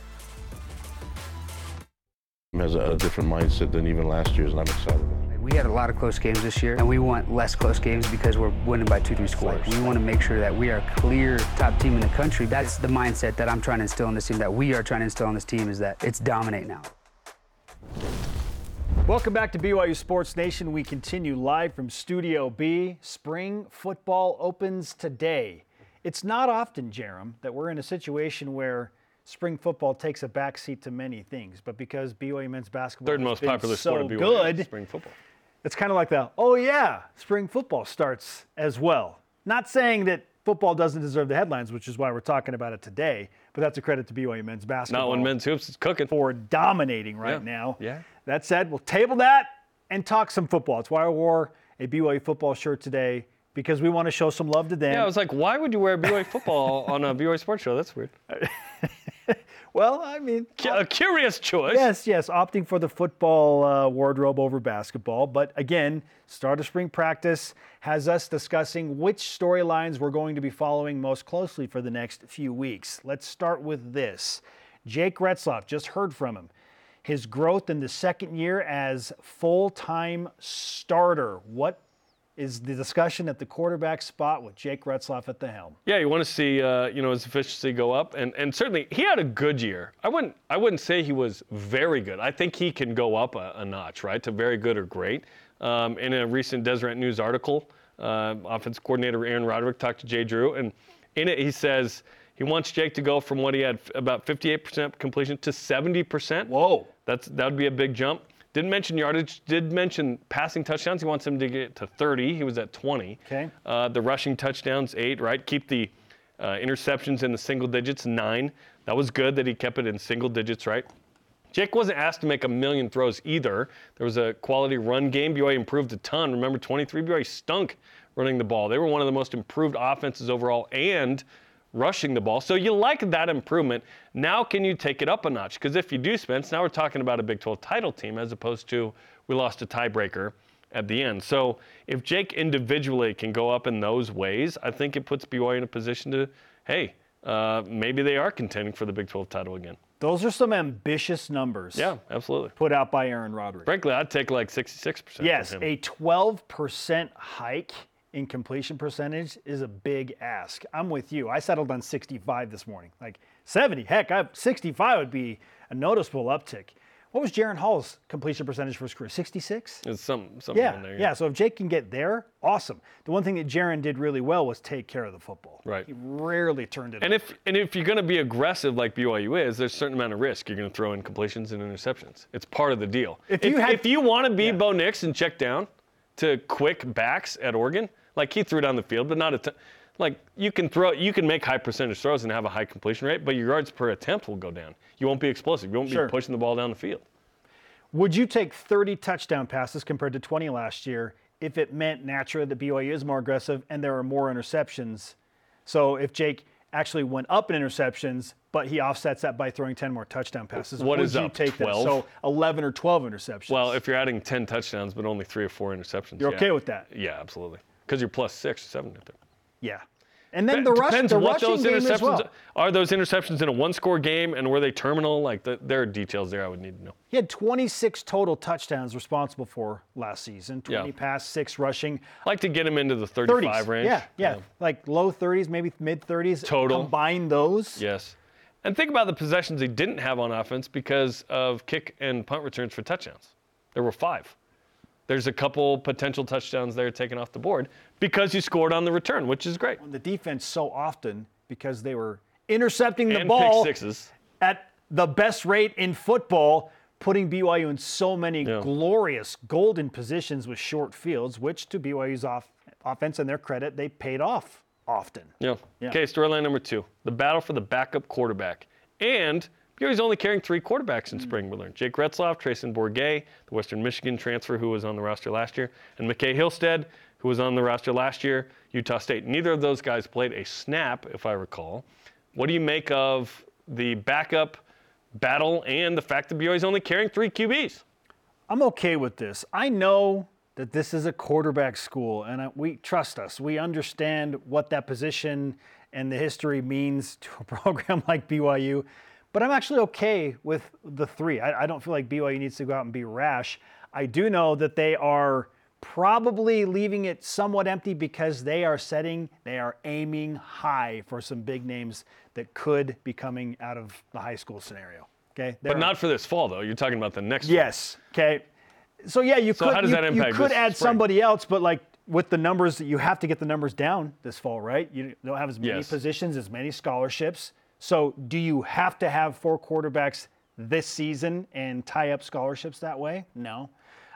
Has a different mindset than even last year's, and I'm excited about it. We had a lot of close games this year, and we want less close games because we're winning by 2-3 scores. We want to make sure that we are a clear top team in the country. That's the mindset that I'm trying to instill in this team, that we are trying to instill in this team, is that it's dominate now. Welcome back to BYU Sports Nation. We continue live from Studio B. Spring football opens today. It's not often, Jerem, that we're in a situation where spring football takes a backseat to many things, but because BYU men's basketball third most popular so sport of BYU, good, spring football. It's kind of like oh yeah, spring football starts as well. Not saying that football doesn't deserve the headlines, which is why we're talking about it today, but that's a credit to BYU men's basketball. Not when men's hoops is cooking. For dominating right now. Yeah. That said, we'll table that and talk some football. It's why I wore a BYU football shirt today, because we want to show some love to them. Yeah, I was like, why would you wear BYU football on a BYU sports show? That's weird. Well, I mean, a curious choice. Yes, opting for the football wardrobe over basketball. But again, start of spring practice has us discussing which storylines we're going to be following most closely for the next few weeks. Let's start with this. Jake Retzlaff, just heard from him. His growth in the second year as full-time starter. What is the discussion at the quarterback spot with Jake Retzlaff at the helm? Yeah, you want to see his efficiency go up, and certainly he had a good year. I wouldn't say he was very good. I think he can go up a notch, right, to very good or great. In a recent Deseret News article, offense coordinator Aaron Roderick talked to Jay Drew, and in it he says he wants Jake to go from what he had about 58% completion to 70%. Whoa, that would be a big jump. Didn't mention yardage, did mention passing touchdowns. He wants him to get to 30. He was at 20. Okay. The rushing touchdowns, 8, right? Keep the interceptions in the single digits, 9. That was good that he kept it in single digits, right? Jake wasn't asked to make a million throws either. There was a quality run game. BYU improved a ton. Remember, 23, BYU stunk running the ball. They were one of the most improved offenses overall and rushing the ball. So you like that improvement. Now can you take it up a notch? Because if you do, Spence, now we're talking about a Big 12 title team as opposed to we lost a tiebreaker at the end. So if Jake individually can go up in those ways, I think it puts BYU in a position to, hey, maybe they are contending for the Big 12 title again. Those are some ambitious numbers. Yeah, absolutely. Put out by Aaron Roderick. Frankly, I'd take like 66%. Yes, from him. a 12% hike in completion percentage is a big ask. I'm with you. I settled on 65 this morning. Like 70, heck, 65 would be a noticeable uptick. What was Jaron Hall's completion percentage for his career? 66? It's something yeah, in there. Yeah, so if Jake can get there, awesome. The one thing that Jaron did really well was take care of the football. Right. He rarely turned it over. And if you're going to be aggressive like BYU is, there's a certain amount of risk. You're going to throw in completions and interceptions. It's part of the deal. If you want to be Bo Nix and check down to quick backs at Oregon, like he threw down the field, but not a ton. Like you can make high percentage throws and have a high completion rate, but your yards per attempt will go down. You won't be explosive. You won't be pushing the ball down the field. Would you take 30 touchdown passes compared to 20 last year if it meant naturally that BYU is more aggressive and there are more interceptions? So if Jake actually went up in interceptions, but he offsets that by throwing 10 more touchdown passes, would you take 12? That? So 11 or 12 interceptions. Well, if you're adding 10 touchdowns but only 3 or 4 interceptions, you're okay with that? Yeah, absolutely. Because you're plus 6 or 7. Yeah. And then the rushing game as well. Are those interceptions in a one-score game, and were they terminal? Like there are details there I would need to know. He had 26 total touchdowns responsible for last season. 20 pass, 6 rushing. I'd like to get him into the 35 range. Yeah. Like low 30s, maybe mid 30s. Total. Combine those. Yes. And think about the possessions he didn't have on offense because of kick and punt returns for touchdowns. There were 5. There's a couple potential touchdowns there taken off the board because you scored on the return, which is great. The defense so often, because they were intercepting the and ball pick sixes at the best rate in football, putting BYU in so many glorious golden positions with short fields, which to BYU's offense and their credit, they paid off often. Yeah. Okay, storyline number 2, the battle for the backup quarterback. And BYU's only carrying 3 quarterbacks in spring, we learned. Jake Retzlaff, Trayson Bourget, the Western Michigan transfer who was on the roster last year, and McKay Hillstead, who was on the roster last year, Utah State. Neither of those guys played a snap, if I recall. What do you make of the backup battle and the fact that BYU's only carrying 3 QBs? I'm okay with this. I know that this is a quarterback school, and we trust us. We understand what that position and the history means to a program like BYU. But I'm actually okay with the 3. I don't feel like BYU needs to go out and be rash. I do know that they are probably leaving it somewhat empty because they are aiming high for some big names that could be coming out of the high school scenario. Okay, but not for this fall, though. You're talking about the next Yes. Fall. Okay. So, yeah, you could, how does that impact you could add spring? somebody else, but like with the numbers, you have to get the numbers down this fall, right? You don't have as many positions, as many scholarships. So do you have to have 4 quarterbacks this season and tie up scholarships that way? No.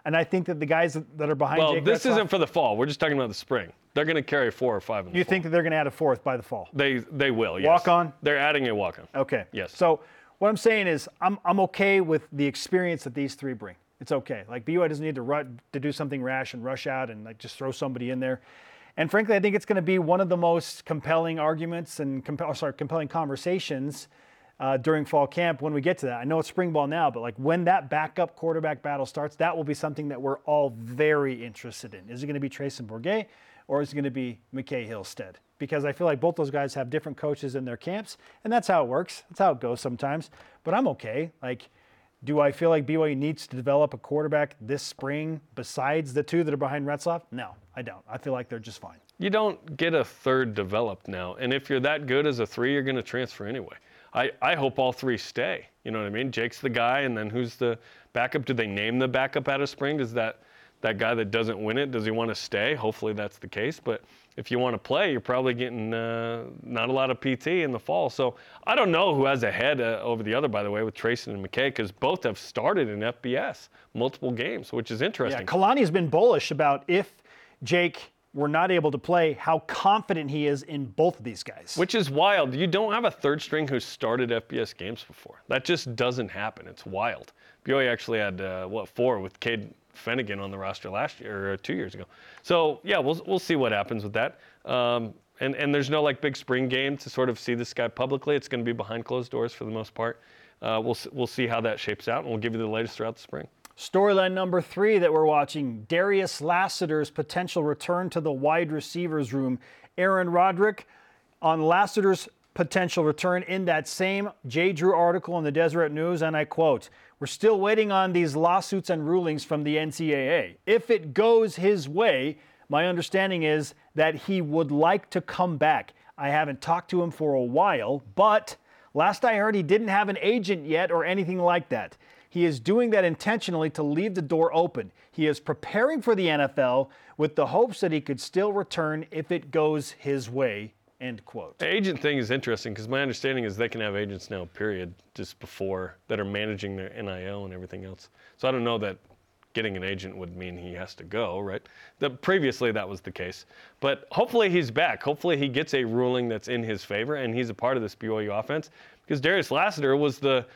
And I think that the guys that are behind Well, Jake this Retzlaff, isn't for the fall. We're just talking about the spring. They're going to carry 4 or 5 in the you fall. think that they're going to add a fourth by the fall? They will, yes. Walk on? They're adding a walk-on. Okay. Yes. So what I'm saying is I'm okay with the experience that these 3 bring. It's okay. Like BYU doesn't need to do something rash and rush out and like just throw somebody in there. And frankly, I think it's going to be one of the most compelling arguments and compelling conversations during fall camp when we get to that. I know it's spring ball now, but like when that backup quarterback battle starts, that will be something that we're all very interested in. Is it going to be Trayson Bourget or is it going to be McKay Hillstead? Because I feel like both those guys have different coaches in their camps, and that's how it works. That's how it goes sometimes. But I'm okay. Like, do I feel like BYU needs to develop a quarterback this spring besides the 2 that are behind Retzlaff? No, I don't. I feel like they're just fine. You don't get a third developed now. And if you're that good as a 3, you're going to transfer anyway. I hope all 3 stay. You know what I mean? Jake's the guy, and then who's the backup? Do they name the backup out of spring? Does that guy that doesn't win it, does he want to stay? Hopefully that's the case. But if you want to play, you're probably getting not a lot of PT in the fall. So I don't know who has a head over the other, by the way, with Trayson and McKay, because both have started in FBS multiple games, which is interesting. Yeah, Kalani's been bullish about if Jake were not able to play, how confident he is in both of these guys. Which is wild. You don't have a third string who's started FBS games before. That just doesn't happen. It's wild. BYU actually had, 4 with Cade Fennegan on the roster last year or 2 years ago. So, yeah, we'll see what happens with that. And there's no, like, big spring game to sort of see this guy publicly. It's going to be behind closed doors for the most part. We'll see how that shapes out, and we'll give you the latest throughout the spring. Storyline number 3 that we're watching, Darius Lassiter's potential return to the wide receivers room. Aaron Roderick on Lassiter's potential return in that same J. Drew article in the Deseret News, and I quote, "We're still waiting on these lawsuits and rulings from the NCAA. If it goes his way, my understanding is that he would like to come back. I haven't talked to him for a while, but last I heard he didn't have an agent yet or anything like that. He is doing that intentionally to leave the door open. He is preparing for the NFL with the hopes that he could still return if it goes his way," end quote. The agent thing is interesting because my understanding is they can have agents now, period, just before that are managing their NIL and everything else. So I don't know that getting an agent would mean he has to go, right? Previously that was the case. But hopefully he's back. Hopefully he gets a ruling that's in his favor and he's a part of this BYU offense because Darius Lassiter was the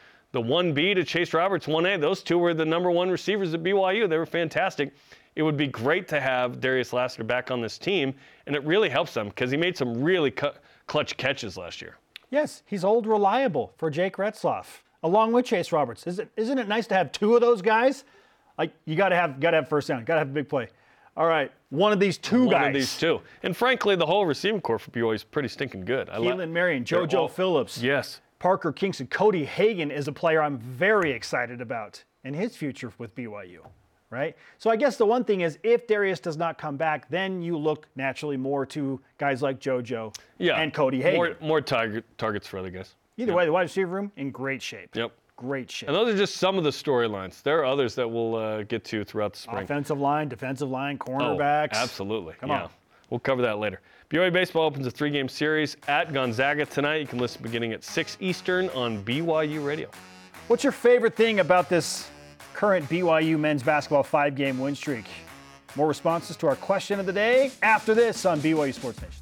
1B to Chase Roberts 1A. Those 2 were the number 1 receivers at BYU. They were fantastic. It would be great to have Darius Lassiter back on this team, and it really helps them because he made some really clutch catches last year. Yes, he's old reliable for Jake Retzlaff, along with Chase Roberts. Isn't it nice to have 2 of those guys? Like you got to have first down, got to have a big play. All right, one of these 2 guys. One of these 2. And frankly, the whole receiving corps for BYU is pretty stinking good. Keelan Marion, JoJo Phillips. Yes. Parker Kingston. Cody Hagan is a player I'm very excited about in his future with BYU, right? So I guess the one thing is if Darius does not come back, then you look naturally more to guys like JoJo and Cody Hagan. More targets for other guys. Either way, the wide receiver room in great shape. Yep. Great shape. And those are just some of the storylines. There are others that we'll get to throughout the spring. Offensive line, defensive line, cornerbacks. Oh, absolutely. Come on. We'll cover that later. BYU Baseball opens a 3-game series at Gonzaga tonight. You can listen beginning at 6 Eastern on BYU Radio. What's your favorite thing about this current BYU men's basketball 5-game win streak? More responses to our question of the day after this on BYU Sports Nation.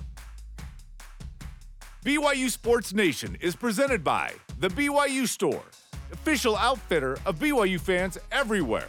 BYU Sports Nation is presented by The BYU Store, official outfitter of BYU fans everywhere.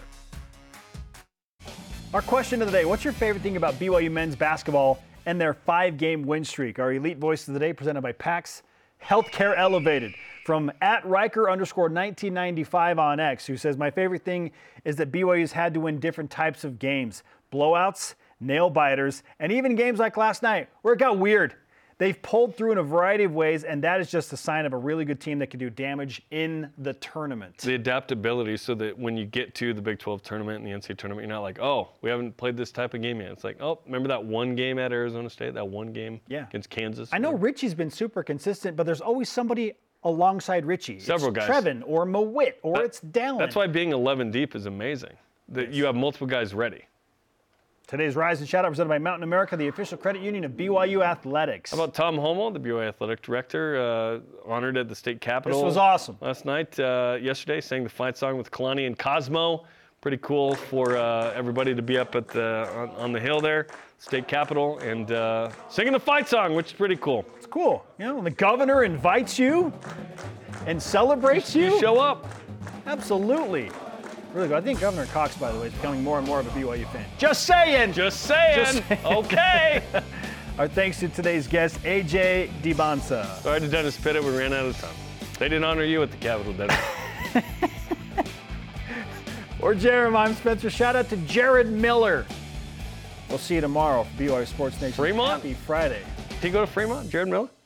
Our question of the day, what's your favorite thing about BYU men's basketball and their 5-game win streak? Our elite voice of the day presented by PAX Healthcare Elevated from @Riker_1995 on X, who says, my favorite thing is that BYU's had to win different types of games, blowouts, nail biters, and even games like last night where it got weird. They've pulled through in a variety of ways, and that is just a sign of a really good team that can do damage in the tournament. The adaptability so that when you get to the Big 12 tournament and the NCAA tournament, you're not like, oh, we haven't played this type of game yet. It's like, oh, remember that one game at Arizona State, that one game against Kansas? I know Richie's been super consistent, but there's always somebody alongside Richie. Several guys. Trevin or Mowit or it's Dallin. That's why being 11 deep is amazing, that you have multiple guys ready. Today's Rise and Shout Out presented by Mountain America, the official credit union of BYU Athletics. How about Tom Homo, the BYU Athletic Director, honored at the state capitol. This was awesome. Last night, yesterday, sang the fight song with Kalani and Cosmo. Pretty cool for everybody to be up at on the hill there, state capitol, and singing the fight song, which is pretty cool. It's cool. You know, when the governor invites you and celebrates you. You show up. Absolutely. Really good. I think Governor Cox, by the way, is becoming more and more of a BYU fan. Just saying. Just saying. Okay. Our thanks to today's guest, AJ Dybantsa. Sorry to Dennis Pitta, we ran out of time. They didn't honor you at the Capitol, Dennis. For Jeremy, I'm Spencer. Shout out to Jared Miller. We'll see you tomorrow for BYU Sports Nation. Fremont? Happy Friday. Did he go to Fremont, Jared Miller?